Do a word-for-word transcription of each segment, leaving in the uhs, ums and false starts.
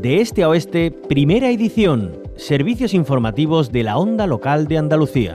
De este a oeste, primera edición. Servicios informativos de la Onda Local de Andalucía.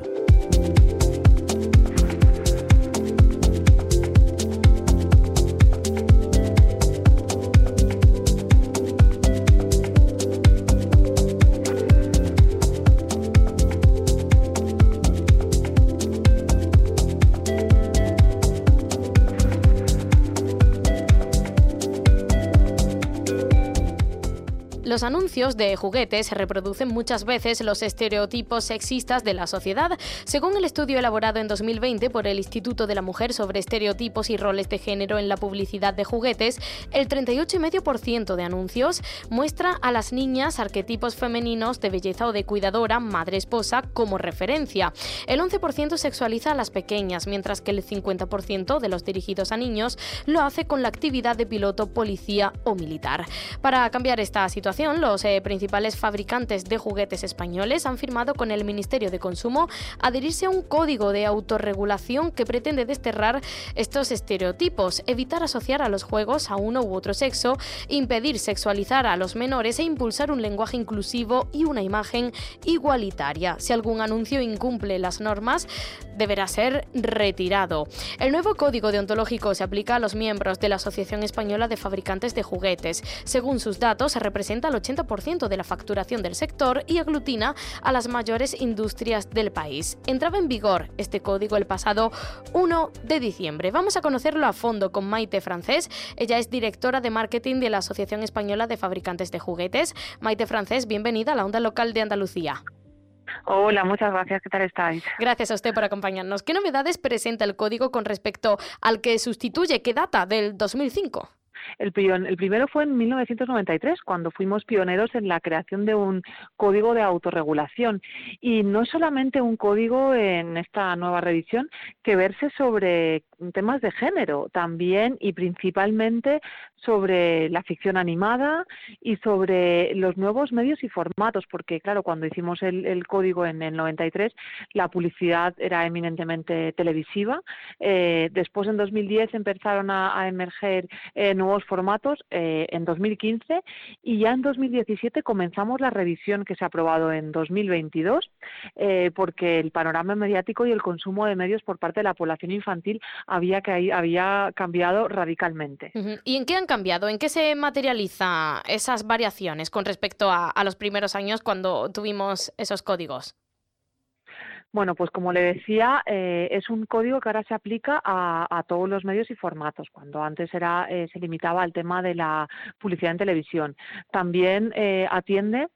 Los anuncios de juguetes reproducen muchas veces los estereotipos sexistas de la sociedad. Según el estudio elaborado en dos mil veinte por el Instituto de la Mujer sobre estereotipos y roles de género en la publicidad de juguetes, el treinta y ocho coma cinco por ciento de anuncios muestra a las niñas arquetipos femeninos de belleza o de cuidadora, madre, esposa como referencia. El once por ciento sexualiza a las pequeñas, mientras que el cincuenta por ciento de los dirigidos a niños lo hace con la actividad de piloto, policía o militar. Para cambiar esta situación, los eh, principales fabricantes de juguetes españoles han firmado con el Ministerio de Consumo adherirse a un código de autorregulación que pretende desterrar estos estereotipos, evitar asociar a los juegos a uno u otro sexo, impedir sexualizar a los menores e impulsar un lenguaje inclusivo y una imagen igualitaria. Si algún anuncio incumple las normas, deberá ser retirado. El nuevo código deontológico se aplica a los miembros de la Asociación Española de Fabricantes de Juguetes. Según sus datos, representa el ochenta por ciento de la facturación del sector y aglutina a las mayores industrias del país. Entraba en vigor este código el pasado uno de diciembre. Vamos a conocerlo a fondo con Maite Francés. Ella es directora de marketing de la Asociación Española de Fabricantes de Juguetes. Maite Francés, bienvenida a la Onda Local de Andalucía. Hola, muchas gracias. ¿Qué tal estáis? Gracias a usted por acompañarnos. ¿Qué novedades presenta el código con respecto al que sustituye, que data del dos mil cinco? El, el primero fue en mil novecientos noventa y tres, cuando fuimos pioneros en la creación de un código de autorregulación. Y no es solamente un código en esta nueva revisión que verse sobre temas de género, también y principalmente sobre la ficción animada y sobre los nuevos medios y formatos, porque claro, cuando hicimos el, el código en el noventa y tres, la publicidad era eminentemente televisiva. Eh, después, en dos mil diez, empezaron a, a emerger eh, nuevos formatos, eh, en dos mil quince, y ya en dos mil diecisiete comenzamos la revisión que se ha aprobado en dos mil veintidós, eh, porque el panorama mediático y el consumo de medios por parte de la población infantil había, que, había cambiado radicalmente. Uh-huh. ¿Y en qué han cambiado? ¿En qué se materializa esas variaciones con respecto a, a los primeros años cuando tuvimos esos códigos? Bueno, pues como le decía, eh, es un código que ahora se aplica a, a todos los medios y formatos, cuando antes era eh, se limitaba al tema de la publicidad en televisión. También eh, atiende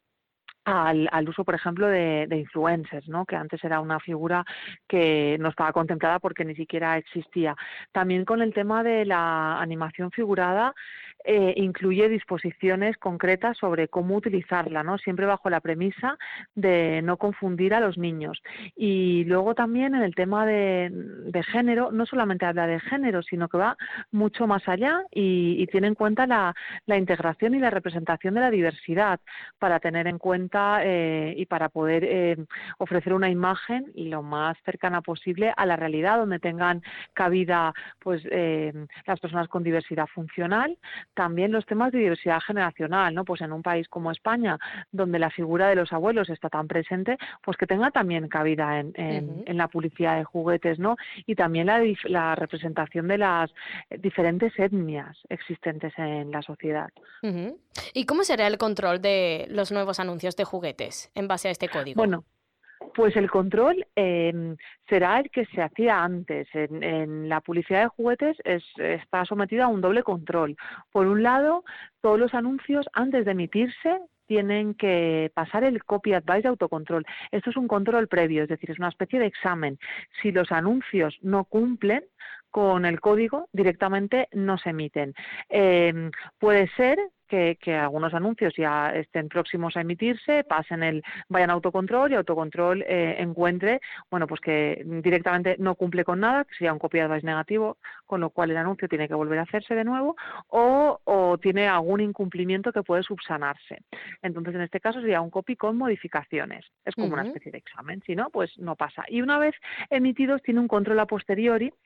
Al, al uso, por ejemplo, de, de influencers, ¿no? Que antes era una figura que no estaba contemplada porque ni siquiera existía. También con el tema de la animación figurada, eh, incluye disposiciones concretas sobre cómo utilizarla, ¿no? Siempre bajo la premisa de no confundir a los niños. Y luego también en el tema de, de género, no solamente habla de género, sino que va mucho más allá y, y tiene en cuenta la, la integración y la representación de la diversidad, para tener en cuenta Eh, y para poder eh, ofrecer una imagen lo más cercana posible a la realidad, donde tengan cabida pues eh, las personas con diversidad funcional. También los temas de diversidad generacional, ¿no? Pues en un país como España, donde la figura de los abuelos está tan presente, pues que tenga también cabida en, en, uh-huh. en la publicidad de juguetes, ¿no? Y también la, la representación de las diferentes etnias existentes en la sociedad. Uh-huh. ¿Y cómo será el control de los nuevos anuncios de juguetes en base a este código? Bueno, pues el control eh, será el que se hacía antes. En, en la publicidad de juguetes es, está sometida a un doble control. Por un lado, todos los anuncios, antes de emitirse, tienen que pasar el copy advice de autocontrol. Esto es un control previo, es decir, es una especie de examen. Si los anuncios no cumplen con el código, directamente no se emiten. Eh, puede ser Que, que algunos anuncios ya estén próximos a emitirse, pasen el, vayan a autocontrol y autocontrol eh, encuentre, bueno, pues que directamente no cumple con nada, que sería un copy advice negativo, con lo cual el anuncio tiene que volver a hacerse de nuevo, o, o tiene algún incumplimiento que puede subsanarse. Entonces, en este caso sería un copy con modificaciones. Es como uh-huh. una especie de examen, si no, pues no pasa. Y una vez emitidos, tiene un control a posteriori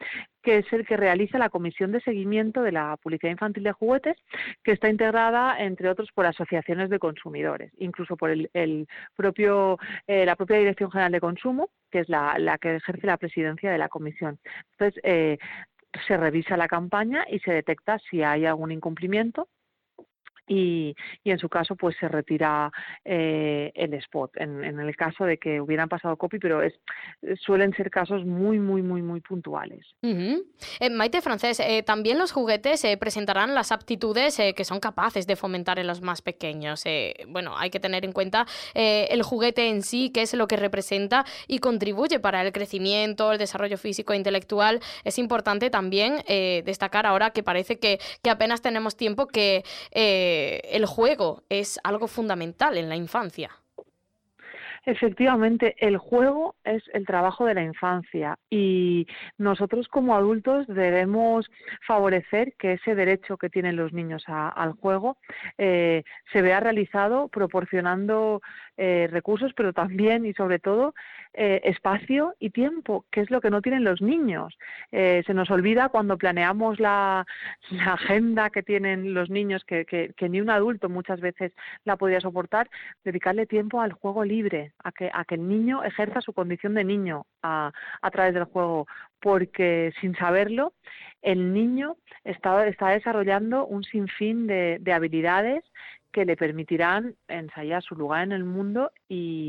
que es el que realiza la Comisión de Seguimiento de la Publicidad Infantil de Juguetes, que está integrada, entre otros, por asociaciones de consumidores, incluso por el, el propio, eh, la propia Dirección General de Consumo, que es la, la que ejerce la presidencia de la comisión. Entonces, eh, se revisa la campaña y se detecta si hay algún incumplimiento. Y, y en su caso pues se retira eh, el spot en, en el caso de que hubieran pasado copy, pero es suelen ser casos muy muy muy muy puntuales. Uh-huh. eh, Maite Francés, eh, también los juguetes eh, presentarán las aptitudes eh, que son capaces de fomentar en los más pequeños. Eh, bueno, hay que tener en cuenta eh, el juguete en sí, qué es lo que representa y contribuye para el crecimiento, el desarrollo físico e intelectual. Es importante también eh, destacar ahora que parece que, que apenas tenemos tiempo que eh, el juego es algo fundamental en la infancia. Efectivamente, el juego es el trabajo de la infancia y nosotros como adultos debemos favorecer que ese derecho que tienen los niños a, al juego eh, se vea realizado proporcionando eh, recursos, pero también y sobre todo eh, espacio y tiempo, que es lo que no tienen los niños. Eh, se nos olvida cuando planeamos la, la agenda que tienen los niños, que, que, que ni un adulto muchas veces la podría soportar, dedicarle tiempo al juego libre, a que, a que el niño ejerza su condición de niño a, a través del juego, porque sin saberlo, el niño está, está desarrollando un sinfín de, de habilidades que le permitirán ensayar su lugar en el mundo y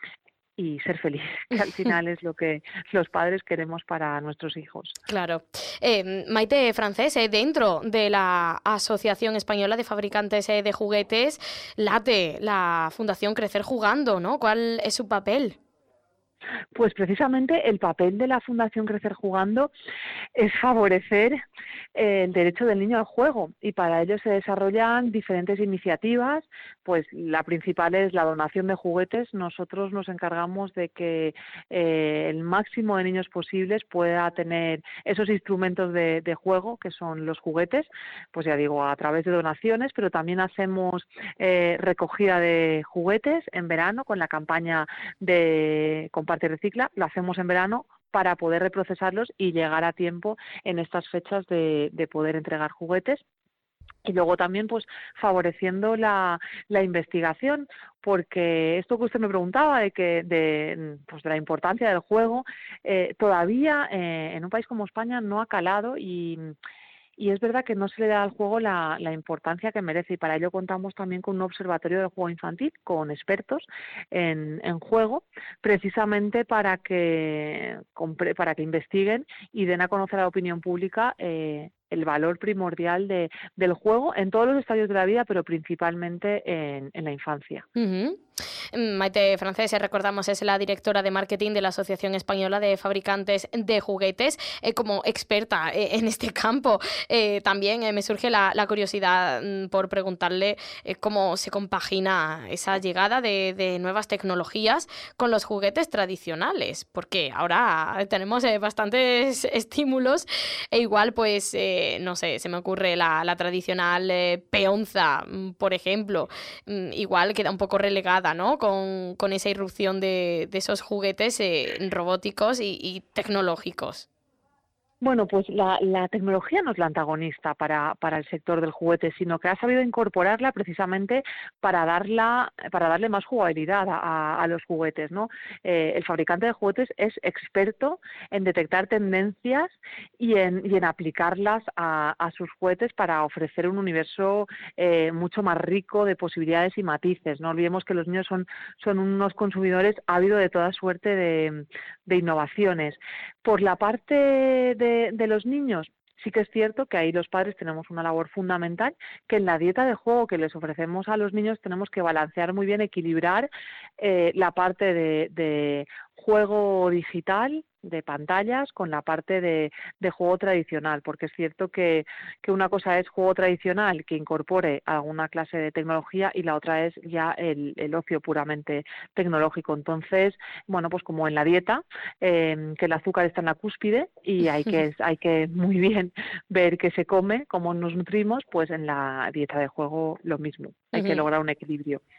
y ser feliz, que al final es lo que los padres queremos para nuestros hijos. Claro. Eh, Maite Francés, eh, dentro de la Asociación Española de Fabricantes eh, de Juguetes, late la Fundación Crecer Jugando, ¿no? ¿Cuál es su papel? Pues precisamente el papel de la Fundación Crecer Jugando es favorecer eh, el derecho del niño al juego y para ello se desarrollan diferentes iniciativas, pues la principal es la donación de juguetes. Nosotros nos encargamos de que eh, el máximo de niños posibles pueda tener esos instrumentos de, de juego que son los juguetes, pues ya digo, a través de donaciones, pero también hacemos eh, recogida de juguetes en verano con la campaña de Comparte y Recicla, lo hacemos en verano para poder reprocesarlos y llegar a tiempo en estas fechas de, de poder entregar juguetes. Y luego también pues favoreciendo la, la investigación, porque esto que usted me preguntaba de que de, pues, de la importancia del juego, eh, todavía eh, en un país como España no ha calado y Y es verdad que no se le da al juego la, la importancia que merece y para ello contamos también con un observatorio del juego infantil, con expertos en, en juego, precisamente para que, para que investiguen y den a conocer a la opinión pública eh, el valor primordial de, del juego en todos los estadios de la vida, pero principalmente en, en la infancia. Uh-huh. Maite Francés, recordamos, es la directora de marketing de la Asociación Española de Fabricantes de Juguetes. Eh, como experta eh, en este campo, eh, también eh, me surge la, la curiosidad mm, por preguntarle eh, cómo se compagina esa llegada de, de nuevas tecnologías con los juguetes tradicionales, porque ahora tenemos eh, bastantes estímulos e igual, pues, eh, no sé, se me ocurre la, la tradicional eh, peonza, por ejemplo, mm, igual queda un poco relegada, ¿no? Con, con esa irrupción de, de esos juguetes eh, robóticos y, y tecnológicos. Bueno, pues la, la tecnología no es la antagonista para, para el sector del juguete, sino que ha sabido incorporarla precisamente para darla, para darle más jugabilidad a, a los juguetes, ¿no? Eh, el fabricante de juguetes es experto en detectar tendencias y en, y en aplicarlas a, a sus juguetes para ofrecer un universo eh, mucho más rico de posibilidades y matices. No olvidemos que los niños son, son unos consumidores ávidos de toda suerte de, de innovaciones. Por la parte de, de los niños, sí que es cierto que ahí los padres tenemos una labor fundamental, que en la dieta de juego que les ofrecemos a los niños tenemos que balancear muy bien, equilibrar eh, la parte de, de juego digital, de pantallas, con la parte de, de juego tradicional, porque es cierto que, que una cosa es juego tradicional que incorpore alguna clase de tecnología y la otra es ya el, el ocio puramente tecnológico. Entonces, bueno, pues como en la dieta, eh, que el azúcar está en la cúspide y hay que, hay que muy bien ver qué se come, cómo nos nutrimos, pues en la dieta de juego lo mismo, hay uh-huh. que lograr un equilibrio.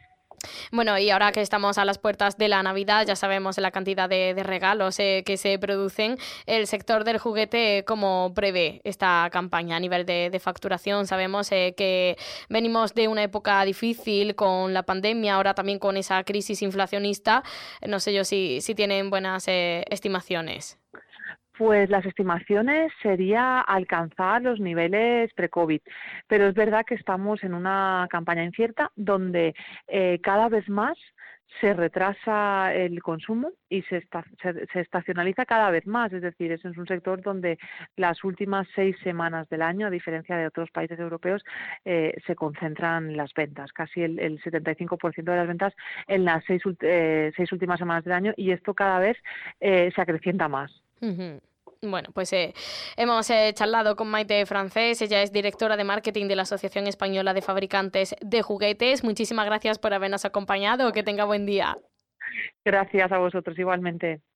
Bueno, y ahora que estamos a las puertas de la Navidad, ya sabemos la cantidad de, de regalos eh, que se producen. El sector del juguete, ¿cómo prevé esta campaña a nivel de, de facturación? Sabemos eh, que venimos de una época difícil con la pandemia, ahora también con esa crisis inflacionista. No sé yo si, si tienen buenas eh, estimaciones. Pues las estimaciones sería alcanzar los niveles pre-COVID, pero es verdad que estamos en una campaña incierta donde eh, cada vez más se retrasa el consumo y se, esta, se, se estacionaliza cada vez más, es decir, ese es un sector donde las últimas seis semanas del año, a diferencia de otros países europeos, eh, se concentran las ventas, casi el, el setenta y cinco por ciento de las ventas en las seis, eh, seis últimas semanas del año, y esto cada vez eh, se acrecienta más. Uh-huh. Bueno, pues eh, hemos eh, charlado con Maite Francés, ella es directora de marketing de la Asociación Española de Fabricantes de Juguetes. Muchísimas gracias por habernos acompañado, que tenga buen día. Gracias a vosotros igualmente.